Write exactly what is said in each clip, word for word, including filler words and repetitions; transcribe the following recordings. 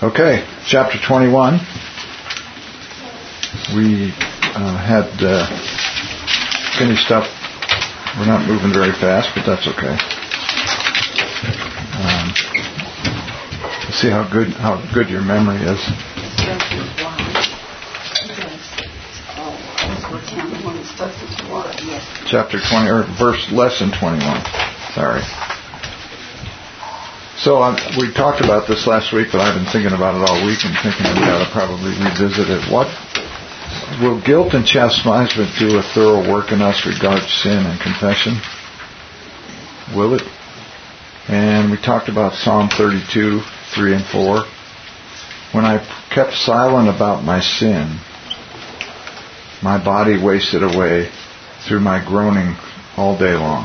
Okay, chapter twenty-one. We uh, had uh, finished up. We're not moving very fast, but that's okay. Um, let's see how good how good your memory is. Chapter twenty, or verse lesson twenty-one. Sorry. So um, we talked about this last week, but I've been thinking about it all week and thinking we ought to probably revisit it. What will guilt and chastisement do a thorough work in us regarding sin and confession? Will it? And we talked about Psalm thirty-two, three and four. When I kept silent about my sin, my body wasted away through my groaning all day long.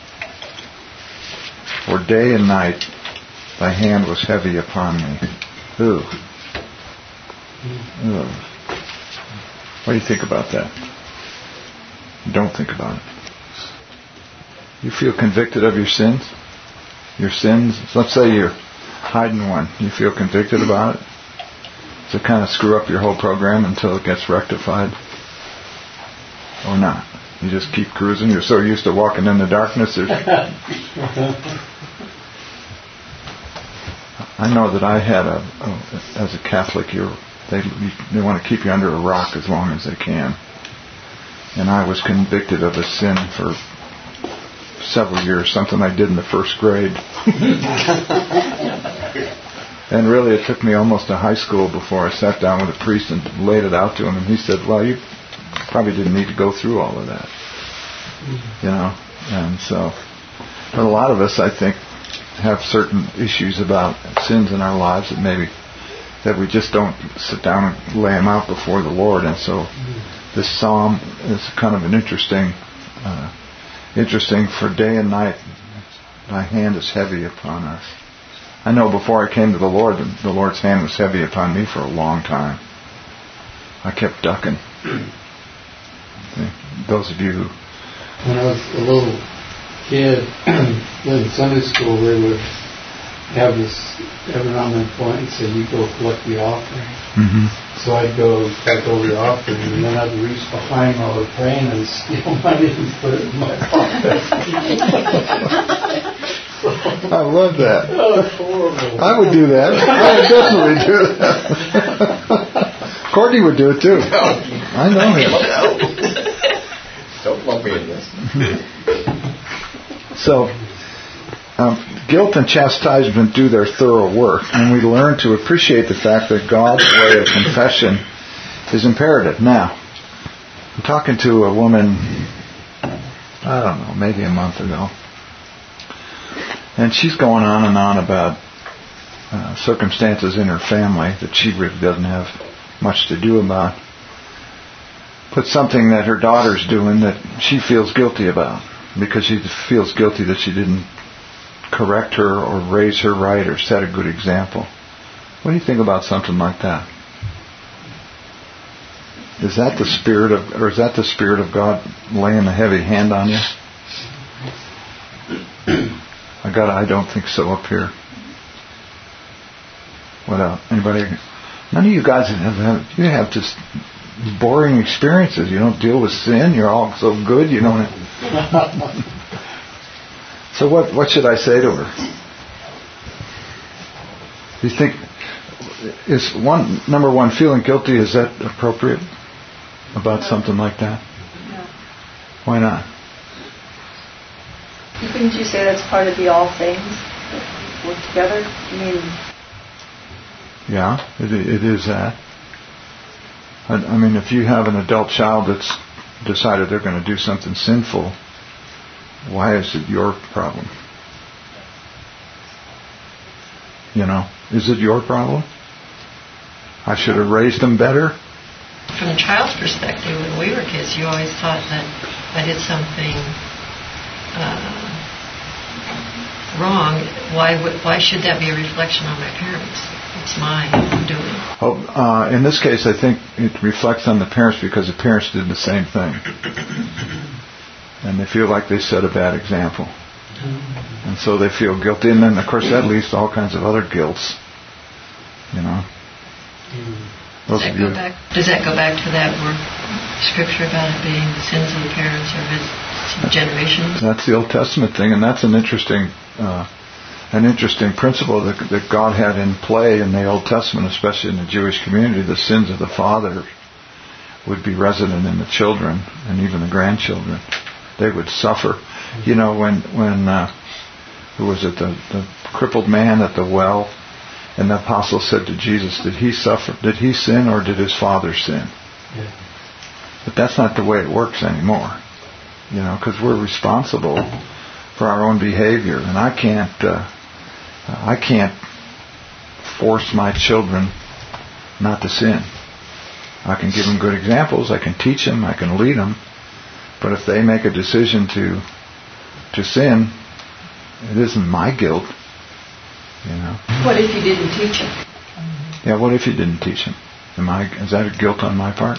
For day and night thy hand was heavy upon me. Ooh. Ooh. What do you think about that? Don't think about it. You feel convicted of your sins? Your sins? Let's say you're hiding one. You feel convicted about it? Does it kind of screw up your whole program until it gets rectified? Or not? You just keep cruising? You're so used to walking in the darkness. I know that I had a, a as a Catholic, you're, they they want to keep you under a rock as long as they can. And I was convicted of a sin for several years, something I did in the first grade. And really it took me almost to high school before I sat down with a priest and laid it out to him. And he said, well, you probably didn't need to go through all of that. You know? And so, but a lot of us, I think, have certain issues about sins in our lives that maybe that we just don't sit down and lay them out before the Lord. And so this psalm is kind of an interesting uh, interesting for day and night thy hand is heavy upon us. I know before I came to the Lord, the, the Lord's hand was heavy upon me for a long time. I kept ducking. Okay. Those of you who when I was a little kid in Sunday school, they would have this every now and then point and say, you go collect the offering. Mm-hmm. So I'd go collect all the offering, and then I'd reach behind while they're praying and steal money and put it in my pocket. I love that. That was horrible. I would do that. I would definitely do that. Courtney would do it too. I know him. Don't lump me in this. So, um, guilt and chastisement do their thorough work, and we learn to appreciate the fact that God's way of confession is imperative. Now, I'm talking to a woman, I don't know, maybe a month ago, and she's going on and on about uh, circumstances in her family that she really doesn't have much to do about, but something that her daughter's doing that she feels guilty about, because she feels guilty that she didn't correct her or raise her right or set a good example. What do you think about something like that? Is that the spirit of, or is that the spirit of God laying a heavy hand on you? I got. I don't think so up here. What else? Anybody? None of you guys have. You have just boring experiences. You don't deal with sin. You're all so good. You don't. So what? What should I say to her? Do you think is one number one feeling guilty? Is that appropriate about no. something like that? No. Why not? Couldn't you say that's part of the all things that work together? I mean. Yeah, it, it is that. I, I mean, if you have an adult child that's decided they're going to do something sinful, why is it your problem? You know, is it your problem? I should have raised them better? From the child's perspective, when we were kids, you always thought that I did something uh, wrong. Why would, why should that be a reflection on my parents? It's my doing. Oh, uh, in this case, I think it reflects on the parents because the parents did the same thing. And they feel like they set a bad example. And so they feel guilty. And then, of course, that leads to all kinds of other guilts. You know. Mm. Does that, go back, does that go back to that word, scripture about it being the sins of the parents or his generations? That's the Old Testament thing, and that's an interesting, uh, an interesting principle that, that God had in play in the Old Testament, especially in the Jewish community. The sins of the father would be resident in the children and even the grandchildren. They would suffer. You know, when when uh, who was it? The, the crippled man at the well. And the apostle said to Jesus, did he suffer? Did he sin or did his father sin? Yeah. But that's not the way it works anymore. You know, because we're responsible for our own behavior. And I can't, uh, I can't force my children not to sin. I can give them good examples. I can teach them. I can lead them. But if they make a decision to, to sin, it isn't my guilt. You know. What if you didn't teach him? Yeah, what if you didn't teach him? Am I? Is that a guilt on my part?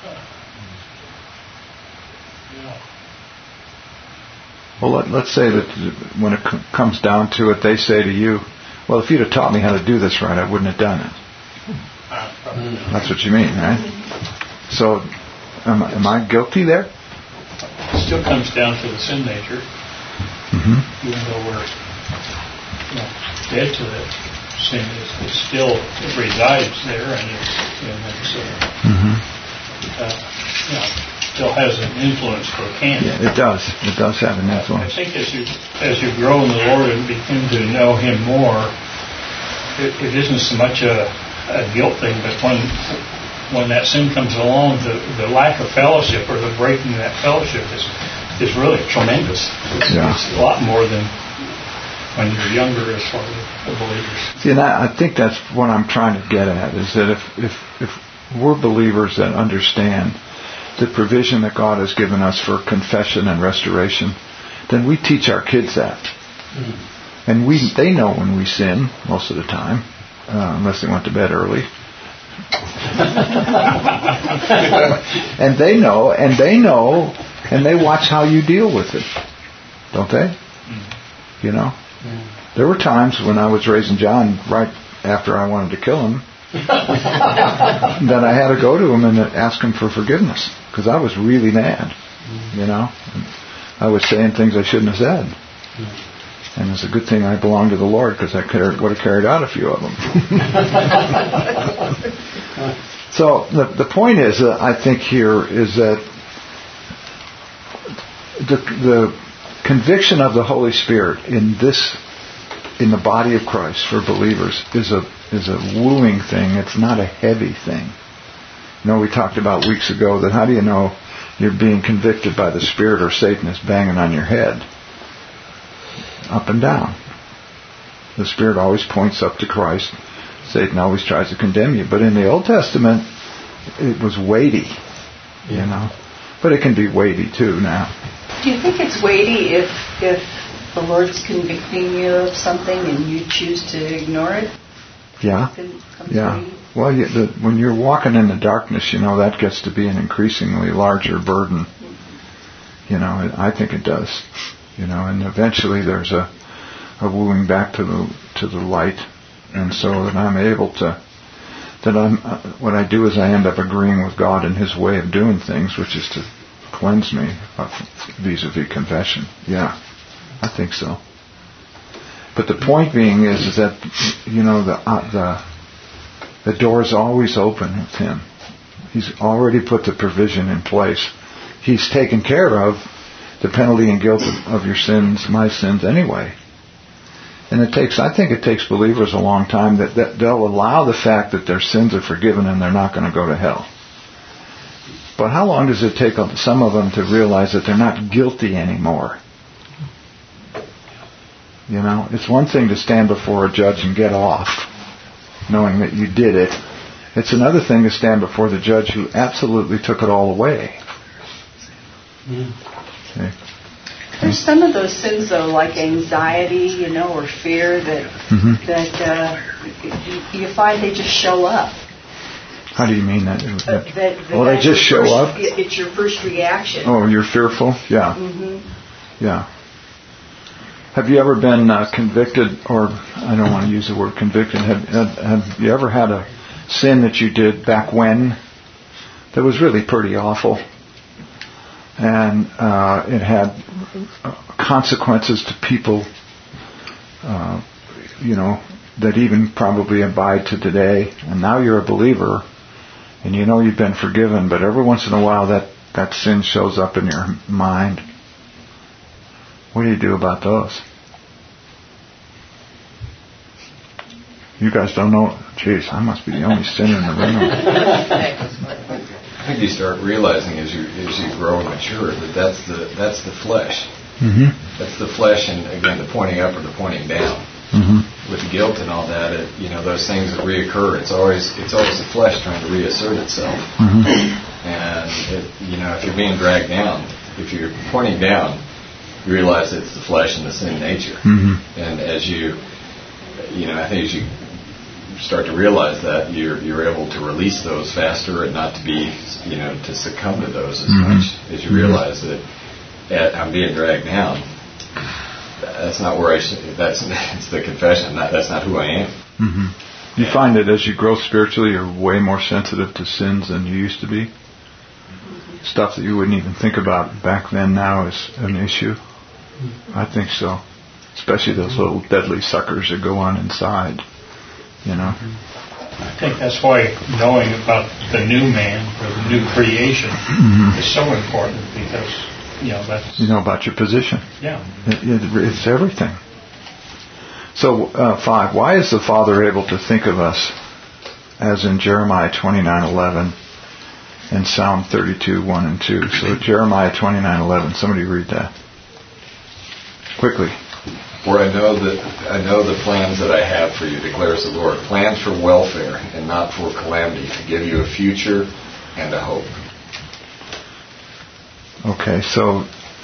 Well, let, let's say that when it c- comes down to it, they say to you, well, if you'd have taught me how to do this right, I wouldn't have done it. That's what you mean, right? So, am, am I guilty there? It still comes down to the sin nature, Mm-hmm. even though we're you know, dead to it. Sin is, is still, it resides there, and it's, and it's uh, Mm-hmm. uh, you know, still has an influence or can. Yeah, it does. It does have an influence. I think as you as you grow in the Lord and begin to know Him more, it, it isn't so much a, a guilt thing, but when when that sin comes along, the, the lack of fellowship or the breaking of that fellowship is is really tremendous. It's, Yeah. it's a lot more than when you're younger as far as the believers. See, and I, I think that's what I'm trying to get at, is that if, if, if we're believers that understand the provision that God has given us for confession and restoration, then we teach our kids that. Mm-hmm. And we they know when we sin, most of the time, uh, unless they went to bed early. and they know, and they know, and they watch how you deal with it. Don't they? Mm-hmm. You know? Yeah. There were times when I was raising John right after I wanted to kill him that I had to go to him and ask him for forgiveness because I was really mad. You know? And I was saying things I shouldn't have said. And it's a good thing I belong to the Lord because I could, would have carried out a few of them. So the the point is, uh, I think here is that the the conviction of the Holy Spirit in this in the body of Christ for believers is a is a wooing thing. It's not a heavy thing. You know, we talked about weeks ago that how do you know you're being convicted by the Spirit or Satan is banging on your head? Up and down. The Spirit always points up to Christ. Satan always tries to condemn you. But in the Old Testament, it was weighty, you know. But it can be weighty too now. Do you think it's weighty if if the Lord's convicting you of something and you choose to ignore it? Yeah. Yeah. Weighty? Well, you, the, when you're walking in the darkness, you know, that gets to be an increasingly larger burden. Mm-hmm. You know, I think it does. You know, and eventually there's a, a wooing back to the to the light, and so that I'm able to, that I'm uh, what I do is I end up agreeing with God in His way of doing things, which is to cleanse me of vis-a-vis confession. Yeah, I think so. But the point being is, is that you know the uh, the the door is always open with Him. He's already put the provision in place. He's taken care of the penalty and guilt of, of your sins, my sins anyway. And it takes, I think it takes believers a long time that, that they'll allow the fact that their sins are forgiven and they're not going to go to hell. But how long does it take some of them to realize that they're not guilty anymore? You know, it's one thing to stand before a judge and get off, knowing that you did it. It's another thing to stand before the judge who absolutely took it all away. Yeah. Okay. There's some of those sins, though, like anxiety, you know, or fear that mm-hmm. that uh, you find they just show up. How do you mean that? Uh, that, that oh, they just show first, up? It's your first reaction. Oh, you're fearful? Yeah. Mm-hmm. Yeah. Have you ever been uh, convicted, or I don't want to use the word convicted, have, have, have you ever had a sin that you did back when that was really pretty awful? And uh, it had consequences to people, uh, you know, that even probably abide to today. And now you're a believer, and you know you've been forgiven, but every once in a while that, that sin shows up in your mind. What do you do about those? You guys don't know? Jeez, I must be the only sinner in the room. I think you start realizing as you as you grow and mature that that's the that's the flesh. Mm-hmm. That's the flesh, and again, the pointing up or the pointing down. Mm-hmm. With guilt and all that, it, you know, those things that reoccur. It's always it's always the flesh trying to reassert itself. Mm-hmm. And it, you know, if you're being dragged down, if you're pointing down, you realize it's the flesh and the sin nature. Mm-hmm. And as you, you know, I think as you start to realize that, you're you're able to release those faster and not to be, you know, to succumb to those as mm-hmm. much as you realize that at, I'm being dragged down. That's not where I should. That's it's the confession. That, that's not who I am. Mm-hmm. You yeah. find that as you grow spiritually, you're way more sensitive to sins than you used to be. Mm-hmm. Stuff that you wouldn't even think about back then now is an issue. I think so. Especially those little deadly suckers that go on inside. You know. I think that's why knowing about the new man or the new creation mm-hmm. is so important, because you know that's you know about your position. Yeah, it, it, it's everything. So uh, five. Why is the Father able to think of us, as in Jeremiah twenty-nine eleven and Psalm thirty-two one and two? So Jeremiah twenty-nine eleven. Somebody read that quickly. For I know that I know the plans that I have for you, declares the Lord, plans for welfare and not for calamity, to give you a future and a hope. Okay, so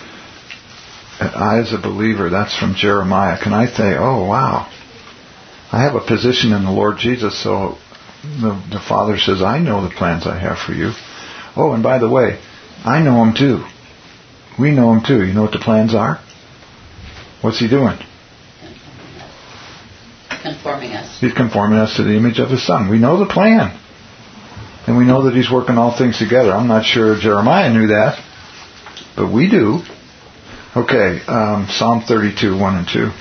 I, as a believer, that's from Jeremiah. Can I say, oh wow, I have a position in the Lord Jesus, so the, the Father says, I know the plans I have for you. Oh, and by the way, I know them too. We know them too. You know what the plans are? What's he doing? Conforming us. He's conforming us to the image of his Son. We know the plan. And we know that he's working all things together. I'm not sure Jeremiah knew that, but we do. Okay, um, Psalm thirty-two, one and two.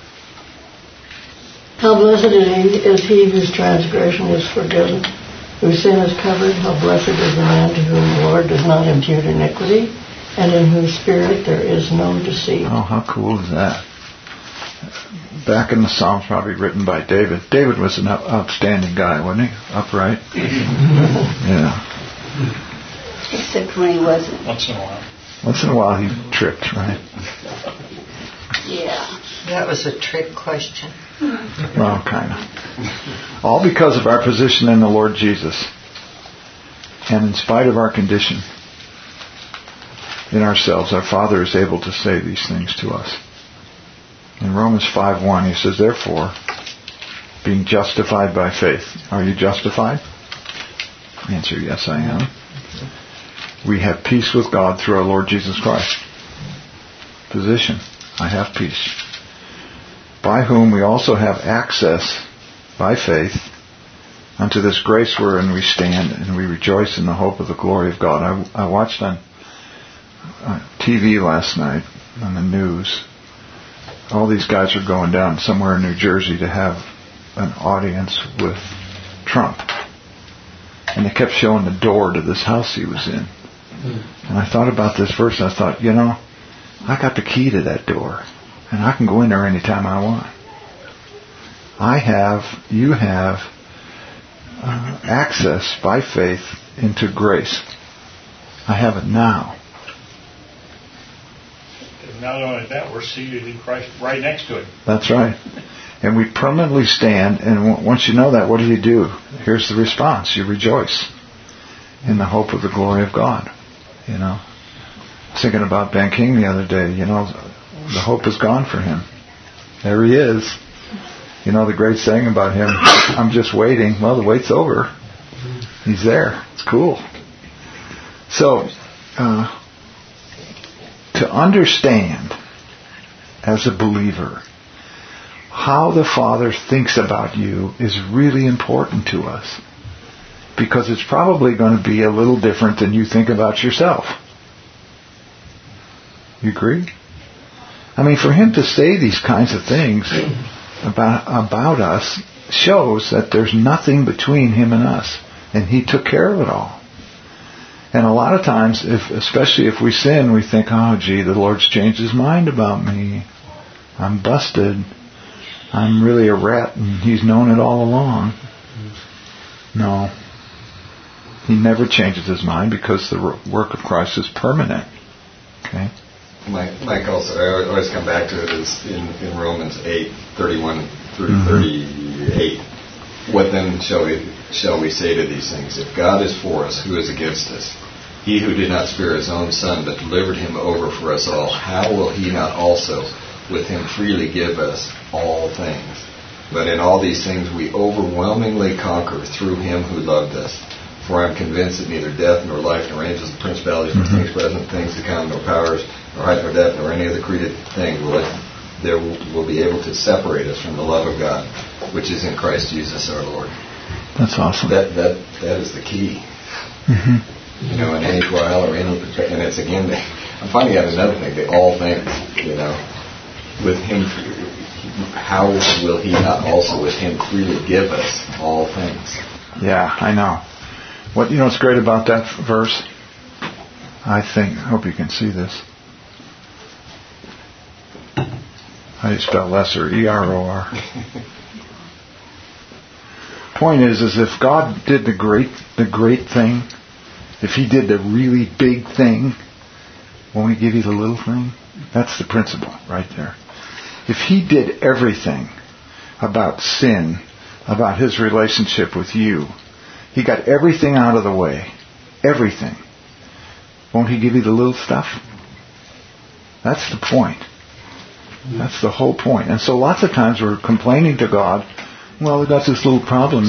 How blessed is he whose transgression is forgiven, whose sin is covered. How blessed is the man to whom the Lord does not impute iniquity, and in whose spirit there is no deceit. Oh, how cool is that? Back in the Psalms, probably written by David. David was an outstanding guy, wasn't he? Upright. Yeah. Except when he wasn't. Once in a while. Once in a while he tripped, right? Yeah. That was a trick question. Well, kind of. All because of our position in the Lord Jesus. And in spite of our condition in ourselves, our Father is able to say these things to us. In Romans five one, he says, therefore, being justified by faith. Are you justified? Answer, yes, I am. We have peace with God through our Lord Jesus Christ. Position, I have peace. By whom we also have access, by faith, unto this grace wherein we stand, and we rejoice in the hope of the glory of God. I, I watched on uh, T V last night, on the news. All these guys are going down somewhere in New Jersey to have an audience with Trump. And they kept showing the door to this house he was in. And I thought about this verse, and I thought, you know, I got the key to that door. And I can go in there anytime I want. I have, you have uh, access by faith into grace. I have it now. Not only that, we're seated in Christ right next to Him. That's right. And we permanently stand, and w- once you know that, what do you do? Here's the response. You rejoice in the hope of the glory of God. You know, I was thinking about Ben King the other day. You know, the hope is gone for him. There he is. You know, the great saying about him, I'm just waiting. Well, the wait's over. He's there. It's cool. So, uh, to understand as a believer, how the Father thinks about you is really important to us. Because it's probably going to be a little different than you think about yourself. You agree? I mean, for him to say these kinds of things about about us shows that there's nothing between him and us. And he took care of it all. And a lot of times, if, especially if we sin, we think, oh, gee, the Lord's changed his mind about me. I'm busted. I'm really a rat, and he's known it all along. No. He never changes his mind because the work of Christ is permanent. Okay? Mike, Mike also, I always come back to it, is in, in Romans eight, thirty-one through mm-hmm. thirty-eight. What then shall we, shall we say to these things? If God is for us, who is against us? He who did not spare his own Son, but delivered him over for us all, how will he not also with him freely give us all things? But in all these things we overwhelmingly conquer through him who loved us. For I am convinced that neither death, nor life, nor angels, nor principalities, nor things present, things to come, nor powers, nor height, nor depth, nor any other created thing will it, there will, will be able to separate us from the love of God, which is in Christ Jesus our Lord. That's awesome. That that that is the key. Mm-hmm. You know, in any trial or any, and it's again, I'm finding out another thing. The all things. You know, with him, how will he not also with him freely give us all things? Yeah, I know. What you know what's great about that verse? I think, I hope you can see this. How do you spell lesser? E R O R. Point is, is if God did the great, the great thing, if He did the really big thing, won't He give you the little thing? That's the principle right there. If He did everything about sin, about His relationship with you, He got everything out of the way. Everything. Won't He give you the little stuff? That's the point. That's the whole point. And so lots of times we're complaining to God, well, we got this little problem,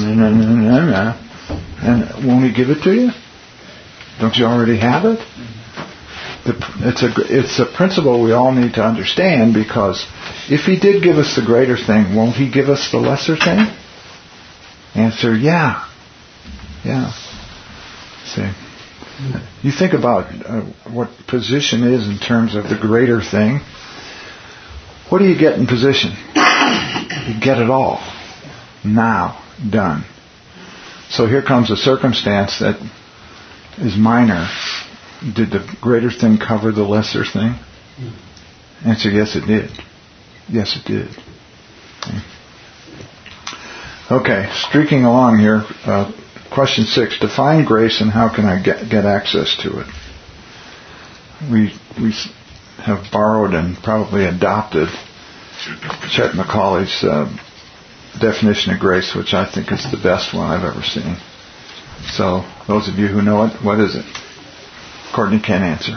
and won't He give it to you? Don't you already have it? It's a, it's a principle we all need to understand, because if He did give us the greater thing, won't He give us the lesser thing? Answer, yeah. Yeah. See, you think about uh, what position is in terms of the greater thing. What do you get in position? You get it all. Now. Done. So here comes a circumstance that is minor. Did the greater thing cover the lesser thing? Answer, yes it did. Yes it did. Okay, okay, streaking along here. Uh, question six. Define grace and how can I get, get access to it? We we have borrowed and probably adopted Chet Macaulay's uh, definition of grace, which I think is the best one I've ever seen. So, those of you who know it, what is it? Courtney can't answer.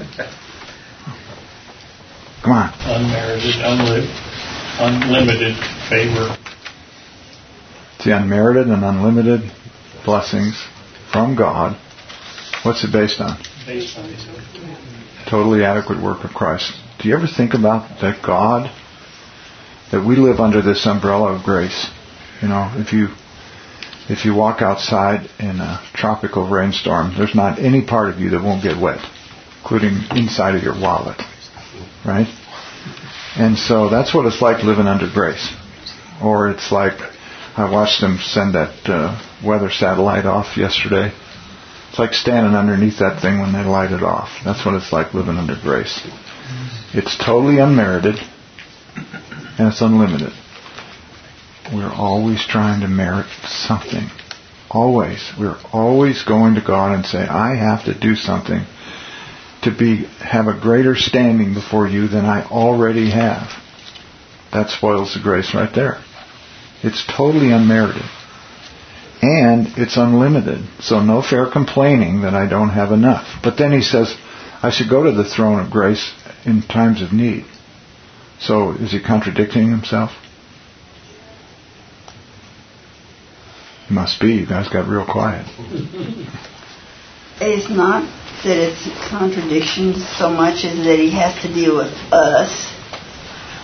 Come on. Unmerited, unli- unlimited favor. It's the unmerited and unlimited blessings from God. What's it based on? Based on His totally adequate work of Christ. Do you ever think about that God, that we live under this umbrella of grace? You know, if you if you walk outside in a tropical rainstorm, there's not any part of you that won't get wet, including inside of your wallet. Right? And so that's what it's like living under grace. Or it's like, I watched them send that uh, weather satellite off yesterday. It's like standing underneath that thing when they light it off. That's what it's like living under grace. It's totally unmerited, and it's unlimited. We're always trying to merit something. Always. We're always going to God and say, I have to do something to be have a greater standing before you than I already have. That spoils the grace right there. It's totally unmerited. And it's unlimited. So no fair complaining that I don't have enough. But then he says, I should go to the throne of grace in times of need. So is he contradicting himself? He must be. You guys got real quiet. It's not that it's contradiction so much as that he has to deal with us.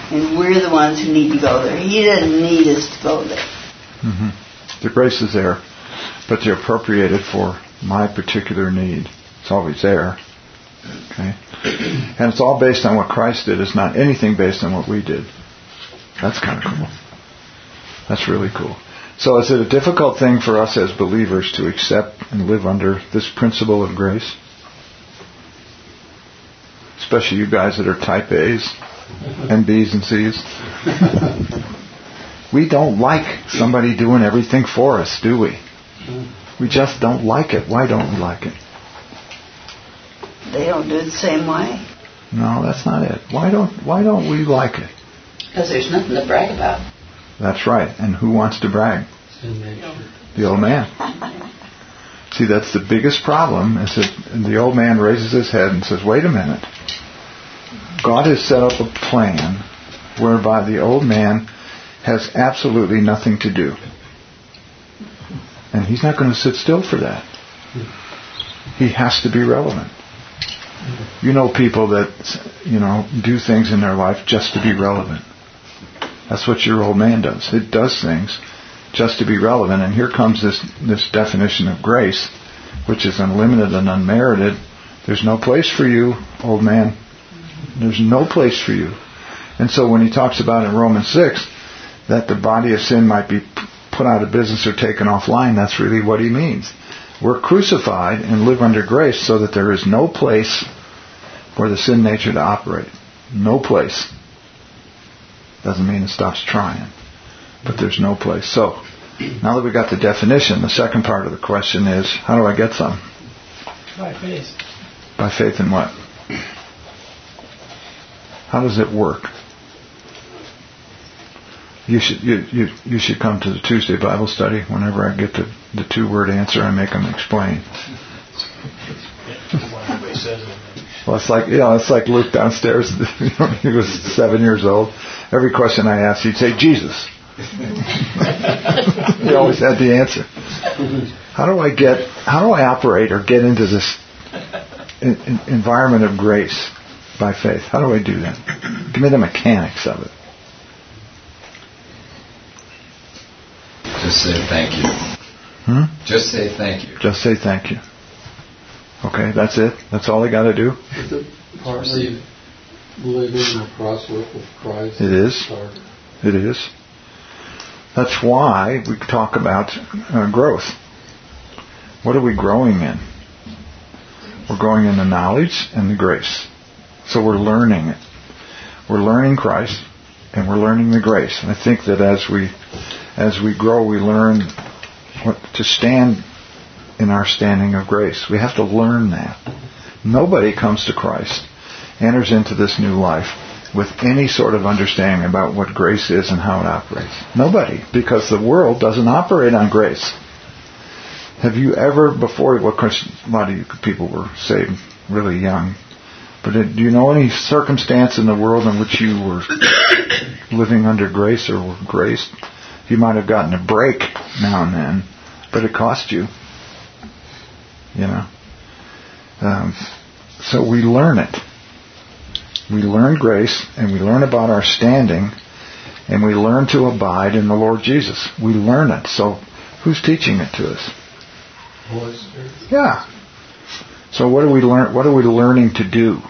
And we're the ones who need to go there. He doesn't need us to go there. Mm-hmm. The grace is there, but they're appropriated for my particular need. It's always there. Okay? And it's all based on what Christ did. It's not anything based on what we did. That's kind of cool. That's really cool. So is it a difficult thing for us as believers to accept and live under this principle of grace? Especially you guys that are type A's and B's and C's. We don't like somebody doing everything for us, do we? We just don't like it. Why don't we like it? They don't do it the same way. No, that's not it. Why don't Why don't we like it? Because there's nothing to brag about. That's right. And who wants to brag? The old man. See, that's the biggest problem, is that the old man raises his head and says, wait a minute. God has set up a plan whereby the old man has absolutely nothing to do. And he's not going to sit still for that. He has to be relevant. You know people that, you know, do things in their life just to be relevant. That's what your old man does. It does things just to be relevant. And here comes this, this definition of grace, which is unlimited and unmerited. There's no place for you, old man. There's no place for you. And so when he talks about in Romans six that the body of sin might be put out of business or taken offline, that's really what he means. We're crucified and live under grace so that there is no place for the sin nature to operate. No place. Doesn't mean it stops trying. But there's no place. So, now that we got the definition, the second part of the question is, how do I get some? By faith. By faith in what? How does it work? You should you, you, you should come to the Tuesday Bible study. Whenever I get the, the two-word answer, I make them explain. Well, it's like, you know, it's like Luke downstairs. He was seven years old. Every question I asked, he'd say, Jesus. He always had the answer. How do I get, how do I operate or get into this in, in, environment of grace by faith? How do I do that? Give me the mechanics of it. Just say thank you. Hmm? Just say thank you. Just say thank you. Okay, that's it? That's all I got to do? Is it partly living the crosswork with Christ? It is. It is. That's why we talk about uh, growth. What are we growing in? We're growing in the knowledge and the grace. So we're learning it. We're learning Christ and we're learning the grace. And I think that as we as we grow, we learn what, to stand in our standing of grace. We have to learn that. Nobody comes to Christ, enters into this new life with any sort of understanding about what grace is and how it operates. Nobody, because the world doesn't operate on grace. Have you ever, before, well, of course, a lot of you people were saved really young, but do you know any circumstance in the world in which you were living under grace or were graced? You might have gotten a break now and then, but it cost you. You know? Um, so we learn it. We learn grace, and we learn about our standing, and we learn to abide in the Lord Jesus. We learn it. So who's teaching it to us? Holy Spirit. Yeah. So what are we learn? What are we learning to do?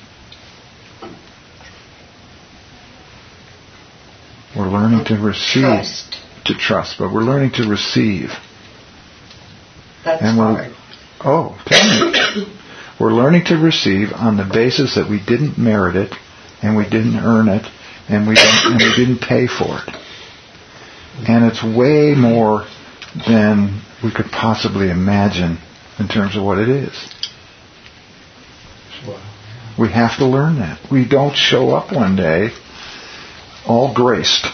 We're learning to receive, Trust. to trust, but we're learning to receive. That's and we're, hard. Oh, tell me. We're learning to receive on the basis that we didn't merit it, and we didn't earn it, and we didn't, and we didn't pay for it. And it's way more than we could possibly imagine in terms of what it is. We have to learn that. We don't show up one day all graced.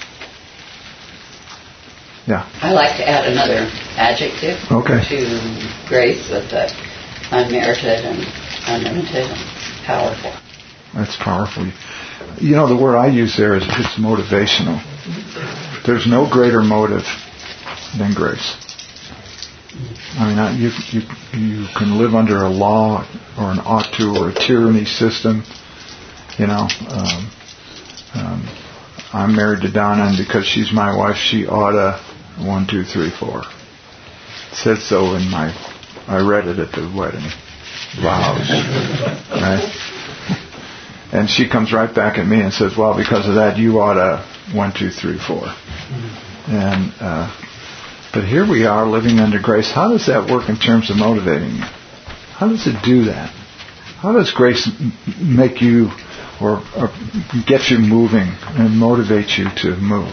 Yeah. I like to add another adjective Okay. to grace with the unmerited and unlimited and powerful. That's powerful. You know, the word I use there is it's motivational. There's no greater motive than grace. I mean, I- you you you can live under a law or an ought to or a tyranny system, you know, um, um, I'm married to Donna, and because she's my wife, she oughta one, two, three, four. It said so in my, I read it at the wedding vows, right? And she comes right back at me and says, well, because of that, you oughta one, two, three, four. And uh, but here we are living under grace. How does that work in terms of motivating you? How does it do that? How does grace m- make you or, or get you moving and motivate you to move?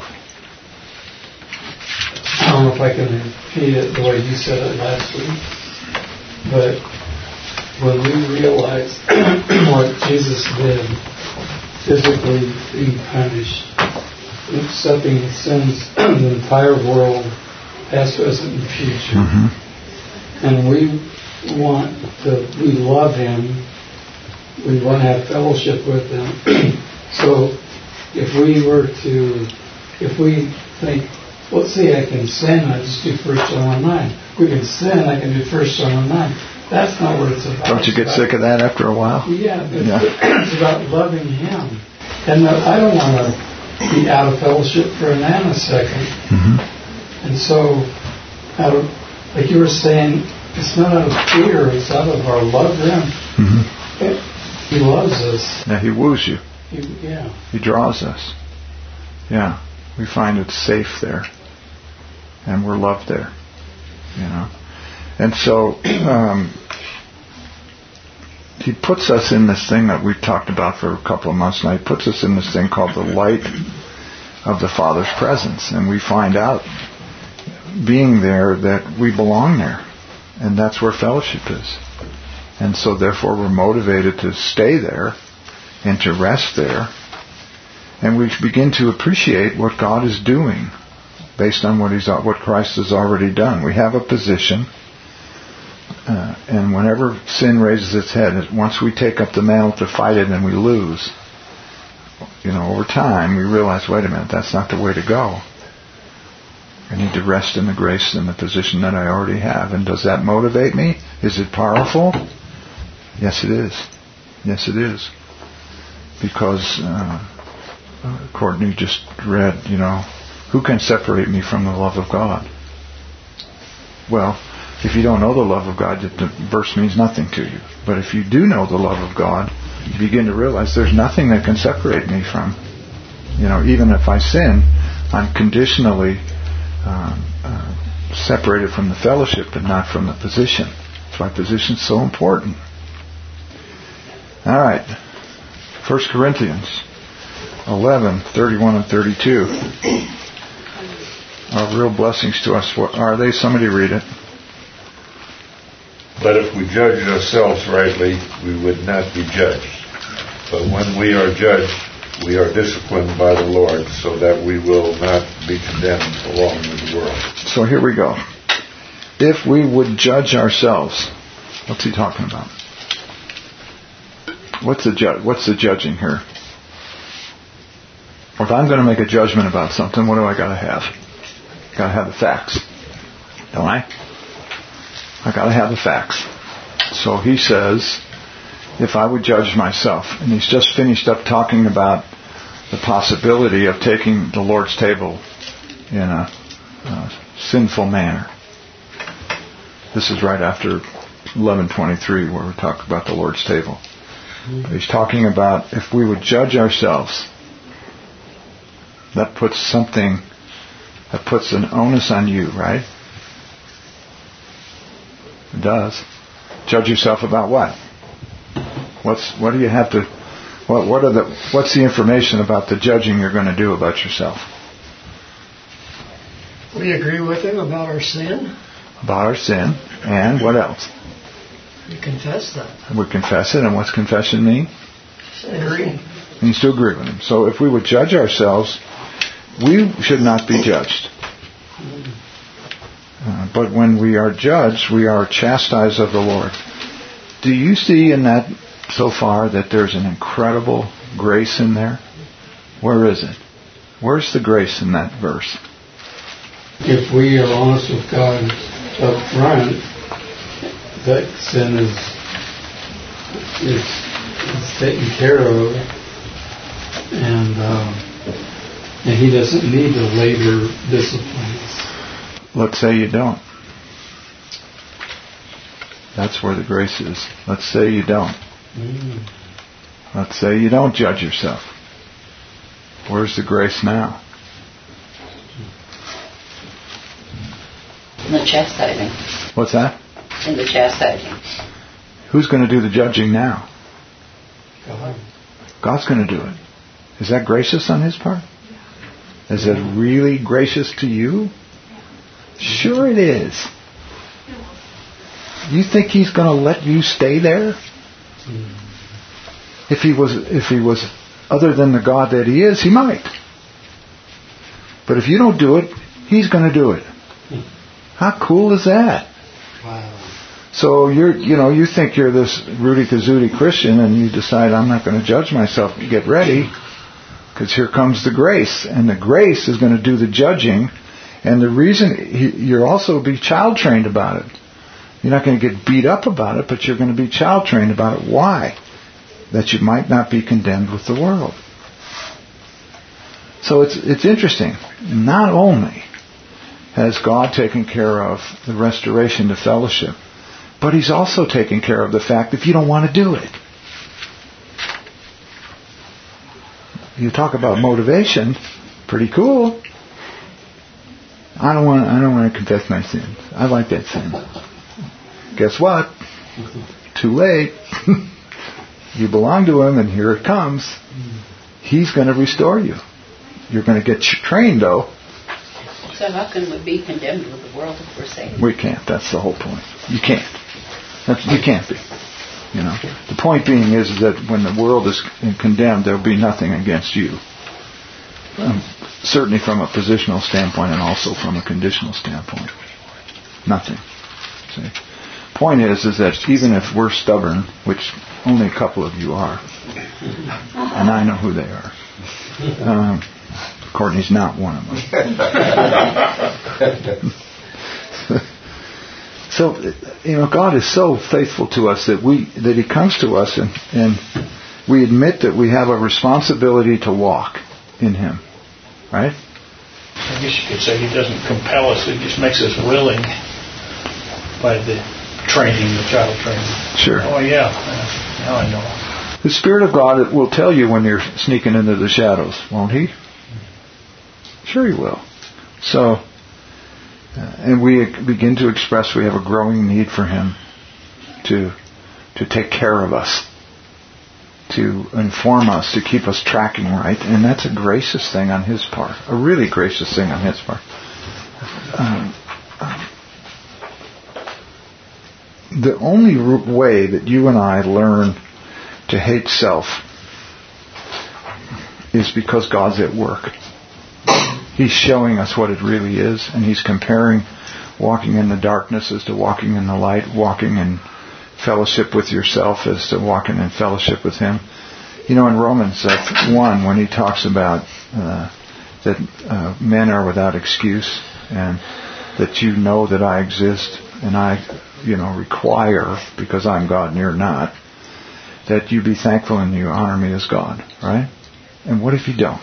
I don't know if I can repeat it the way you said it last week, but when we realize what Jesus did, physically being punished, accepting the sins of the entire world, past, present, and future, mm-hmm. and we want to, we love Him, we want to have fellowship with Him. So if we were to, if we think, let's say I can sin, I just do First John one nine. We can sin, I can do First John one nine. That's not what it's about. Don't you get sick of that after a while? Yeah, it's, yeah. It's about loving Him. And I don't want to be out of fellowship for a nanosecond. Mm-hmm. And so, out of, like you were saying, it's not out of fear, it's out of our love for Him. Mm-hmm. It, he loves us. Yeah, He woos you. He, yeah. He draws us. Yeah. We find it safe there. And we're loved there. You know. And so, um, He puts us in this thing that we've talked about for a couple of months now. He puts us in this thing called the light of the Father's presence. And we find out, being there, that we belong there. And that's where fellowship is. And so therefore we're motivated to stay there and to rest there. And we begin to appreciate what God is doing based on what He's, what Christ has already done. We have a position. Uh, and whenever sin raises its head, once we take up the mantle to fight it and we lose, you know, over time we realize, wait a minute, that's not the way to go. I need to rest in the grace and the position that I already have. And does that motivate me? Is it powerful? Yes, it is. Yes, it is. Because uh, uh, Courtney just read, you know, who can separate me from the love of God? Well, if you don't know the love of God, the verse means nothing to you. But if you do know the love of God, you begin to realize there's nothing that can separate me from, you know, even if I sin, I'm conditionally uh, uh, separated from the fellowship, but not from the position. That's why position's so important. All right, First Corinthians eleven, thirty-one and thirty-two are real blessings to us. What are they? Somebody read it. But if we judge ourselves rightly, we would not be judged. But when we are judged, we are disciplined by the Lord, so that we will not be condemned along with the world. So here we go. If we would judge ourselves, what's he talking about? What's the ju- What's the judging here? If I'm going to make a judgment about something, what do I got to have? Got to have the facts, don't I? I got to have the facts. So he says, if I would judge myself, and he's just finished up talking about the possibility of taking the Lord's table in a, a sinful manner. This is right after eleven twenty-three, where we talk about the Lord's table. But he's talking about if we would judge ourselves, that puts something, that puts an onus on you, right? It does. Judge yourself about what? What's what do you have to? What what are the? What's the information about the judging you're going to do about yourself? We agree with him about our sin. About our sin, and what else? We confess that. We confess it, and what's confession mean? Agree. It means to agree with him. So if we would judge ourselves, we should not be judged. Uh, but when we are judged, we are chastised of the Lord. Do you see in that so far that there's an incredible grace in there? Where is it? Where's the grace in that verse? If we are honest with God up front, that sin is is, is taken care of, and um, And He doesn't need the later disciplines. Let's say you don't. That's where the grace is. Let's say you don't. Mm. Let's say you don't judge yourself. Where's the grace now? In the chastising. What's that? In the chastising. Who's going to do the judging now? God. God's going to do it. Is that gracious on His part? Is it really gracious to you? Sure it is. You think He's going to let you stay there? If He was, if He was other than the God that He is, He might. But if you don't do it, He's going to do it. How cool is that? Wow. So you're, you know, you think you're this Rudy Kazootie Christian, and you decide, I'm not going to judge myself. Get ready, because here comes the grace, and the grace is going to do the judging. And the reason he, you're also be child trained about it. You're not going to get beat up about it, but you're going to be child trained about it. Why? That you might not be condemned with the world. So it's it's interesting. Not only has God taken care of the restoration to fellowship, but He's also taken care of the fact if you don't want to do it. You talk about motivation, pretty cool. I don't want I don't want to confess my sins. I like that sin. Guess what? Too late. You belong to Him, and here it comes. He's going to restore you. You're going to get trained, though. So how can we be condemned with the world if we're saved? We can't. That's the whole point. You can't. That's, you can't be. You know. The point being is that when the world is condemned, there'll be nothing against you. Um, certainly from a positional standpoint, and also from a conditional standpoint. Nothing. See? Point is, is that even if we're stubborn, which only a couple of you are, and I know who they are. Um, Courtney's not one of them. So, you know, God is so faithful to us that we that He comes to us and, and we admit that we have a responsibility to walk in Him. Right? I guess you could say He doesn't compel us, He just makes us willing by the training, the child training. Sure. Oh, yeah. Now I know. The Spirit of God will tell you when you're sneaking into the shadows, won't He? Sure He will. So, uh, and we begin to express we have a growing need for Him to to take care of us, to inform us, to keep us tracking right. And that's a gracious thing on His part. A really gracious thing on His part. Um, um, the only way that you and I learn to hate self is because God's at work. He's showing us what it really is, and He's comparing walking in the darkness as to walking in the light, walking in fellowship with yourself as to walking in fellowship with Him. You know, in Romans uh, one, when he talks about uh, that uh, men are without excuse, and that you know that I exist, and I, you know, require, because I'm God and you're not, that you be thankful and you honor me as God, right? And what if you don't?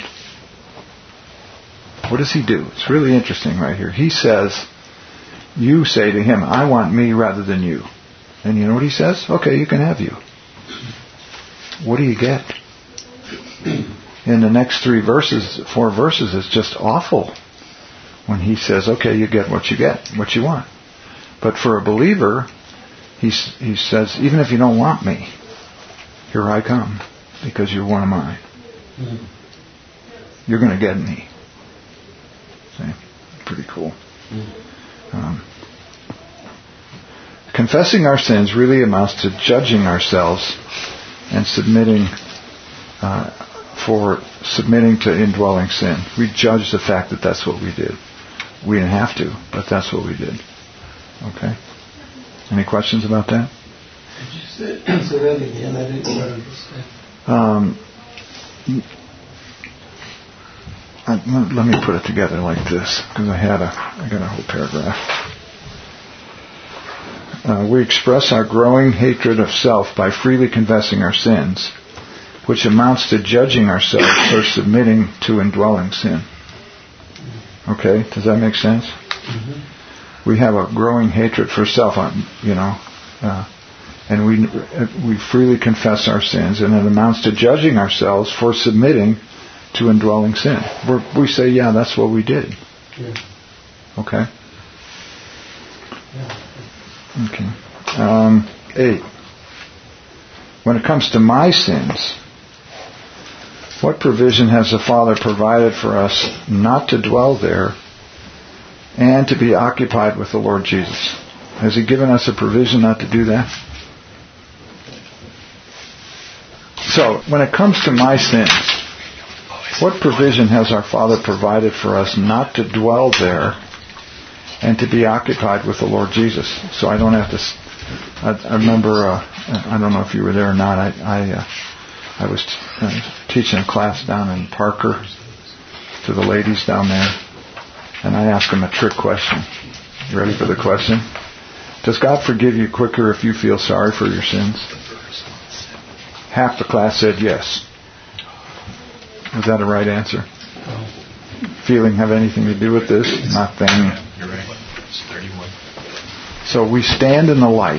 What does He do? It's really interesting right here. He says, you say to Him, I want me rather than you. And you know what He says? Okay, you can have you. What do you get? In the next three verses, four verses, it's just awful when He says, okay, you get what you get, what you want. But for a believer, he, he says, even if you don't want me, here I come, because you're one of mine. Mm-hmm. You're going to get me. See? Pretty cool. Mm-hmm. Um, confessing our sins really amounts to judging ourselves and submitting uh, for submitting to indwelling sin. We judge the fact that that's what we did. We didn't have to, but that's what we did. Okay? Any questions about that? Could you say, say that again? I didn't quite understand. Um, I, let me put it together like this, because I had a, I got a whole paragraph. Uh, we express our growing hatred of self by freely confessing our sins, which amounts to judging ourselves for submitting to indwelling sin. Okay, does that make sense? Mm-hmm. We have a growing hatred for self, you know, uh, and we we freely confess our sins, and it amounts to judging ourselves for submitting to indwelling sin. We're, we say, yeah, that's what we did. Yeah. Okay? Yeah. Okay. Um, eight. When it comes to my sins, what provision has the Father provided for us not to dwell there and to be occupied with the Lord Jesus? Has He given us a provision not to do that? So, when it comes to my sins, what provision has our Father provided for us not to dwell there and to be occupied with the Lord Jesus? So I don't have to... I, I remember, uh, I don't know if you were there or not, I I, uh, I was t- uh, teaching a class down in Parker to the ladies down there, and I asked them a trick question. You ready for the question? Does God forgive you quicker if you feel sorry for your sins? Half the class said yes. Was that a right answer? Feeling have anything to do with this? Nothing. You're right. It's thirty-one. So we stand in the light.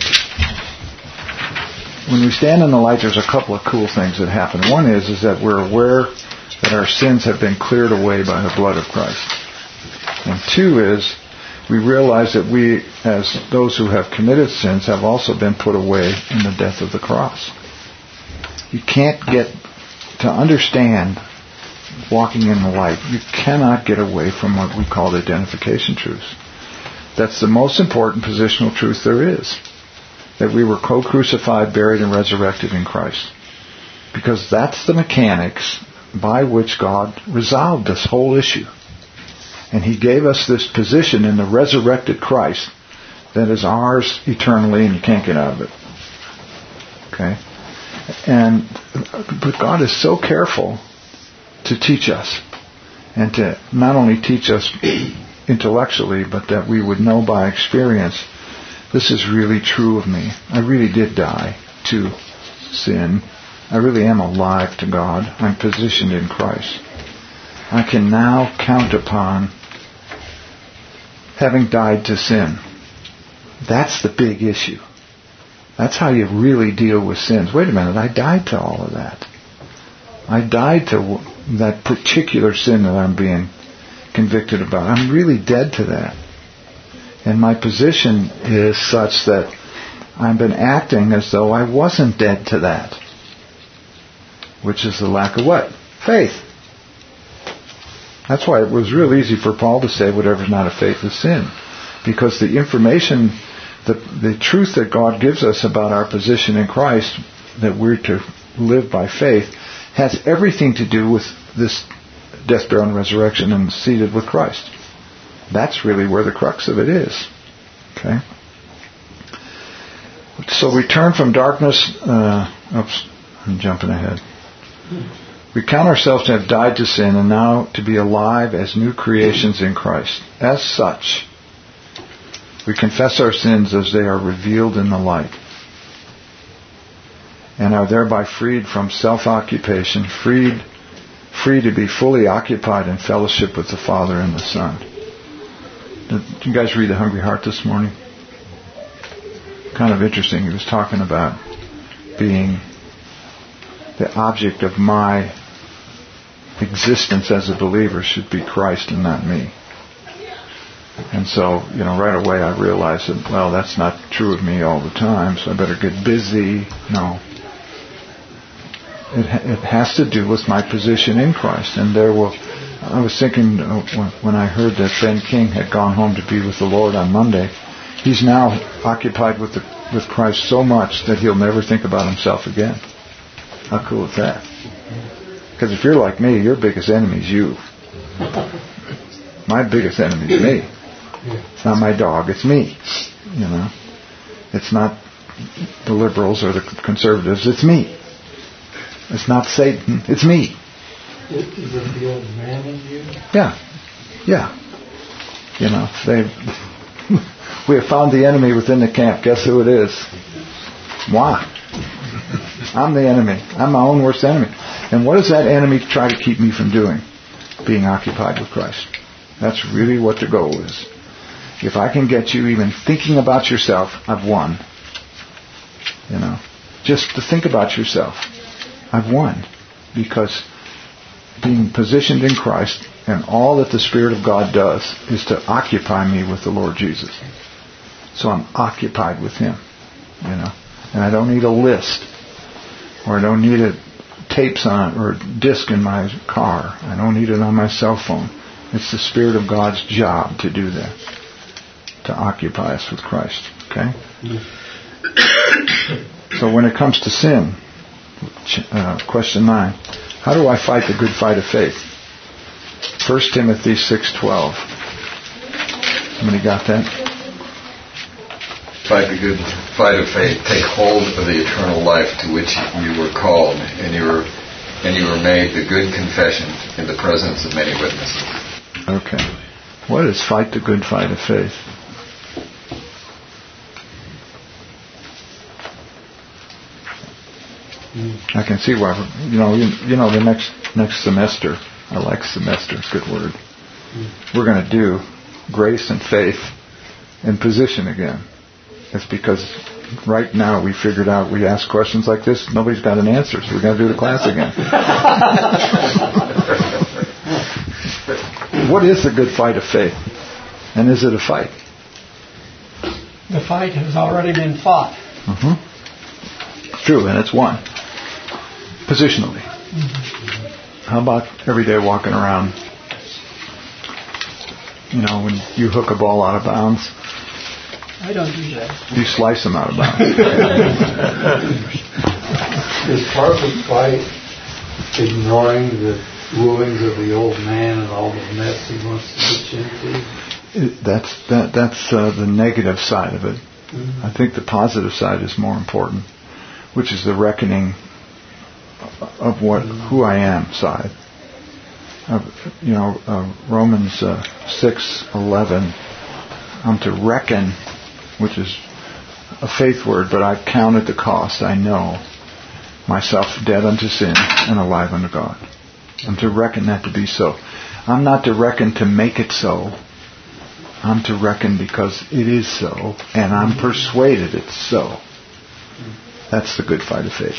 When we stand in the light, there's a couple of cool things that happen. One is, is that we're aware that our sins have been cleared away by the blood of Christ. And two is, we realize that we, as those who have committed sins, have also been put away in the death of the cross. You can't get to understand walking in the light. You cannot get away from what we call the identification truths. That's the most important positional truth there is. That we were co-crucified, buried, and resurrected in Christ. Because that's the mechanics by which God resolved this whole issue. And He gave us this position in the resurrected Christ that is ours eternally, and you can't get out of it. Okay? And but God is so careful to teach us, and to not only teach us intellectually, but that we would know by experience, this is really true of me. I really did die to sin. I really am alive to God. I'm positioned in Christ. I can now count upon having died to sin. That's the big issue. That's how you really deal with sins. Wait a minute, I died to all of that. I died to that particular sin that I'm being convicted about. I'm really dead to that. And my position is such that I've been acting as though I wasn't dead to that. Which is the lack of what? Faith. That's why it was real easy for Paul to say whatever's not of faith is sin. Because the information, the, the truth that God gives us about our position in Christ, that we're to live by faith, has everything to do with this death, burial, and resurrection, and seated with Christ. That's really where the crux of it is. Okay? So we turn from darkness... Uh, oops, I'm jumping ahead. We count ourselves to have died to sin and now to be alive as new creations in Christ. As such, we confess our sins as they are revealed in the light, and are thereby freed from self-occupation, freed, free to be fully occupied in fellowship with the Father and the Son. Did you guys read The Hungry Heart this morning? Kind of interesting. He was talking about being the object of my existence as a believer should be Christ and not me. And so, you know, right away I realized that, well, that's not true of me all the time, so I better get busy. No. It, it has to do with my position in Christ. And there will, I was thinking uh, when I heard that Ben King had gone home to be with the Lord on Monday, he's now occupied with the, with Christ so much that he'll never think about himself again. How cool is that? Because if you're like me, your biggest enemy is you. My biggest enemy is me. It's not my dog, it's me. You know, it's not the liberals or the conservatives, it's me. It's not Satan, it's me. Is it the old man in you? Yeah, yeah. You know, they we have found the enemy within the camp. Guess who it is? Moi. I'm the enemy. I'm my own worst enemy. And what does that enemy try to keep me from doing? Being occupied with Christ. That's really what the goal is. If I can get you even thinking about yourself, I've won. You know, just to think about yourself, I've won. Because being positioned in Christ and all that the Spirit of God does is to occupy me with the Lord Jesus. So I'm occupied with Him, you know. And I don't need a list, or I don't need a tapes on or a disc in my car. I don't need it on my cell phone. It's the Spirit of God's job to do that, to occupy us with Christ. Okay? So when it comes to sin, uh, question nine, how do I fight the good fight of faith? First Timothy six twelve. Somebody got that? Fight the good fight of faith. Take hold of the eternal life to which you were called, and you were and you were made the good confession in the presence of many witnesses. Okay. What is fight the good fight of faith? I can see why. You know, you, you know, the next next semester. I like semester. It's a good word. We're going to do grace and faith in position again. It's because right now we figured out we ask questions like this. Nobody's got an answer, so we're going to do the class again. What is the good fight of faith? And is it a fight? The fight has already been fought. Mm-hmm. True, and it's won. Positionally. Mm-hmm. How about every day walking around, you know, when you hook a ball out of bounds? I don't do that. You slice them out of bounds. Is part of the fight ignoring the rulings of the old man and all the mess he wants to get you into? That's that. That's uh, the negative side of it. Mm-hmm. I think the positive side is more important, which is the reckoning of what mm-hmm. who I am side. Uh, you know, uh, Romans uh, six eleven. I'm to reckon, which is a faith word, but I've counted the cost. I know myself dead unto sin and alive unto God. I'm to reckon that to be so. I'm not to reckon to make it so. I'm to reckon because it is so, and I'm persuaded it's so. That's the good fight of faith.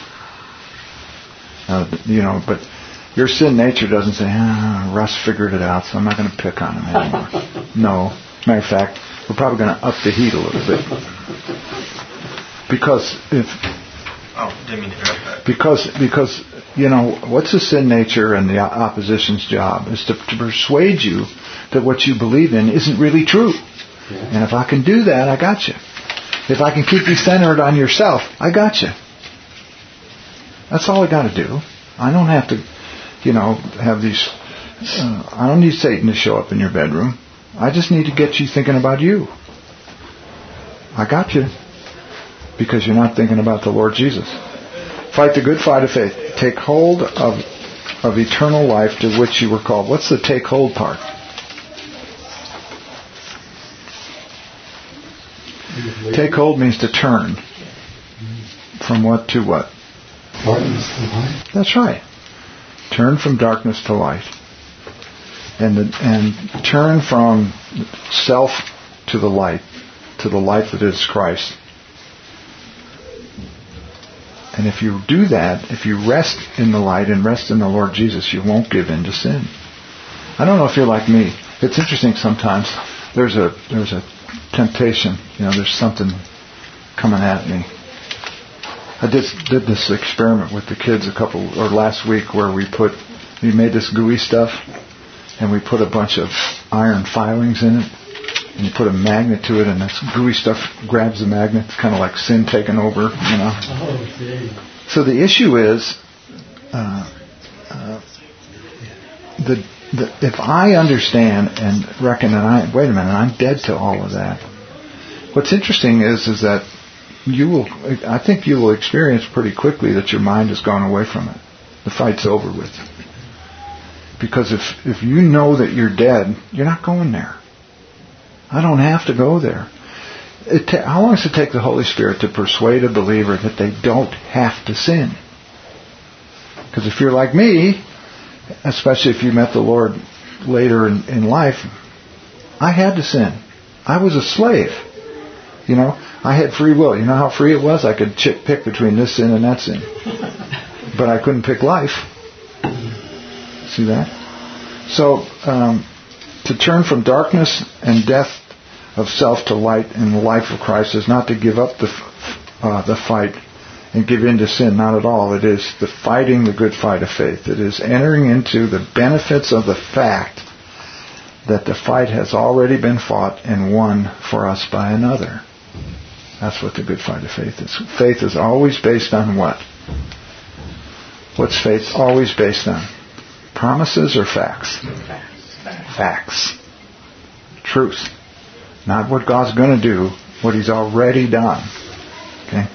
Uh, you know, but your sin nature doesn't say, ah, Russ figured it out, so I'm not going to pick on him anymore. No. Matter of fact, we're probably going to up the heat a little bit. Because if... Oh, didn't mean to interrupt that. Because, because, you know, what's the sin nature and the opposition's job? Is to, to persuade you that what you believe in isn't really true. Yeah. And if I can do that, I got you. If I can keep you centered on yourself, I got you. That's all I got to do. I don't have to, you know, have these... Uh, I don't need Satan to show up in your bedroom. I just need to get you thinking about you. I got you. Because you're not thinking about the Lord Jesus. Fight the good fight of faith. Take hold of of eternal life to which you were called. What's the take hold part? Take hold means to turn. From what to what? Darkness to light. That's right. Turn from darkness to light. And the, and turn from self to the light, to the light that is Christ. And if you do that, if you rest in the light and rest in the Lord Jesus, you won't give in to sin. I don't know if you're like me. It's interesting sometimes. There's a there's a temptation. You know, there's something coming at me. I did did this experiment with the kids a couple or last week where we put we made this gooey stuff and we put a bunch of iron filings in it. And you put a magnet to it, and this gooey stuff grabs the magnet. It's kind of like sin taking over, you know. Oh, so the issue is, uh, uh, the, the if I understand and reckon that I wait a minute, I'm dead to all of that. What's interesting is is that you will, I think you will experience pretty quickly that your mind has gone away from it. The fight's over with. Because if if you know that you're dead, you're not going there. I don't have to go there. it ta- how long does it take the Holy Spirit to persuade a believer that they don't have to sin? Because if you're like me, especially if you met the Lord later in, in life, I had to sin. I was a slave. You know, I had free will. You know how free it was? I could ch- pick between this sin and that sin. But I couldn't pick life. See that? So, um, to turn from darkness and death of self to light in the life of Christ is not to give up the uh, the fight and give in to sin. Not at all. It is the fighting the good fight of faith. It is entering into the benefits of the fact that the fight has already been fought and won for us by another. That's what the good fight of faith is. Faith is always based on what? What's faith always based on? Promises or facts? Facts. Facts. Truth. Not what God's going to do, what He's already done. Okay?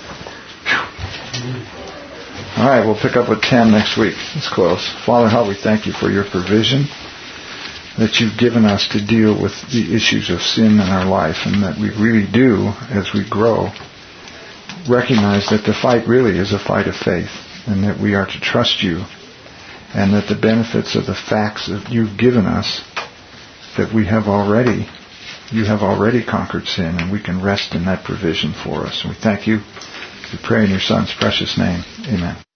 All right, we'll pick up with ten next week. Let's close. Father, how we thank You for Your provision that You've given us to deal with the issues of sin in our life, and that we really do, as we grow, recognize that the fight really is a fight of faith, and that we are to trust You, and that the benefits of the facts that You've given us, that we have already, You have already conquered sin, and we can rest in that provision for us. And we thank You. We pray in Your Son's precious name. Amen.